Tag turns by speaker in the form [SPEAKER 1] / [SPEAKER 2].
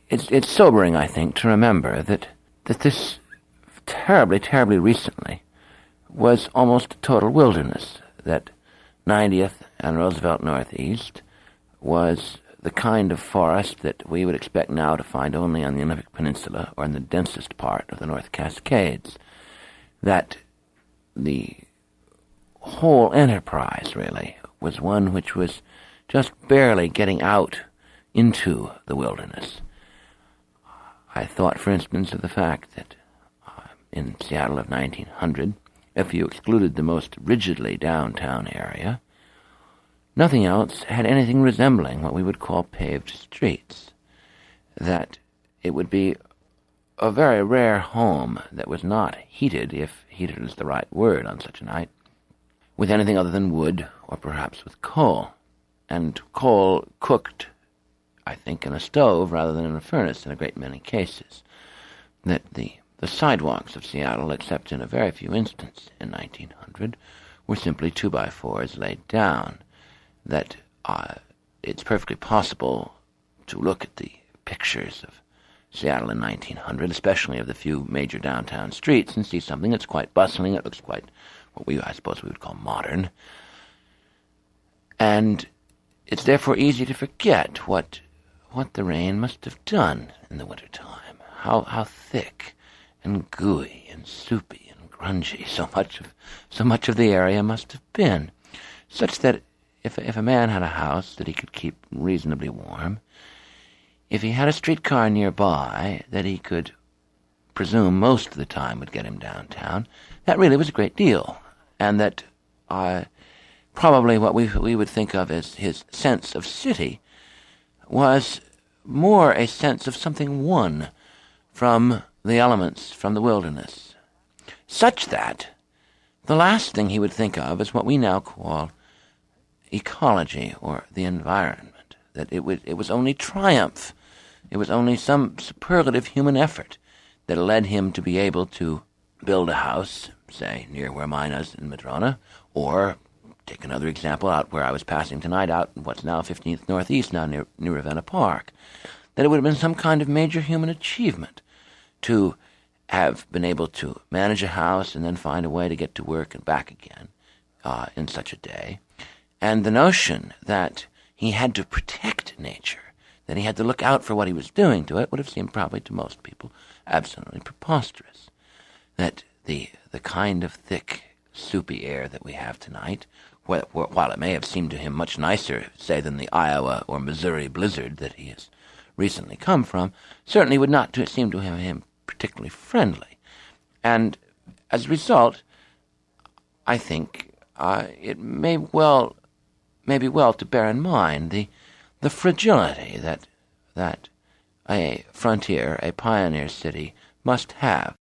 [SPEAKER 1] it's sobering, I think, to remember that this terribly, terribly recently was almost a total wilderness, that 90th and Roosevelt Northeast was the kind of forest that we would expect now to find only on the Olympic Peninsula or in the densest part of the North Cascades, that the whole enterprise, really, was one which was just barely getting out into the wilderness. I thought, for instance, of the fact that in Seattle of 1900, if you excluded the most rigidly downtown area, nothing else had anything resembling what we would call paved streets, that it would be a very rare home that was not heated, if heated is the right word on such a night, with anything other than wood or perhaps with coal, and coal cooked, I think, in a stove rather than in a furnace in a great many cases, that the sidewalks of Seattle, except in a very few instances in 1900, were simply 2x4s laid down, that it's perfectly possible to look at the pictures of Seattle in 1900, especially of the few major downtown streets, and see something that's quite bustling. It looks quite what I suppose we would call modern. And it's therefore easy to forget what the rain must have done in the wintertime, how thick and gooey and soupy and grungy so much of the area must have been, such that if a man had a house that he could keep reasonably warm, if he had a streetcar nearby that he could presume most of the time would get him downtown, that really was a great deal, and that probably what we would think of as his sense of city was more a sense of something won from the elements, from the wilderness, such that the last thing he would think of is what we now call ecology or the environment, that it was only triumph, it was only some superlative human effort that led him to be able to build a house, say, near where mine is in Madrona, or take another example out where I was passing tonight, out in what's now 15th Northeast, now near Ravenna Park, that it would have been some kind of major human achievement to have been able to manage a house and then find a way to get to work and back again in such a day. And the notion that he had to protect nature, that he had to look out for what he was doing to it, would have seemed probably to most people absolutely preposterous. That the kind of thick, soupy air that we have tonight, while it may have seemed to him much nicer, say, than the Iowa or Missouri blizzard that he has recently come from, certainly would not seem to him particularly friendly. And as a result, I think it may be well to bear in mind the fragility that a frontier, a pioneer city, must have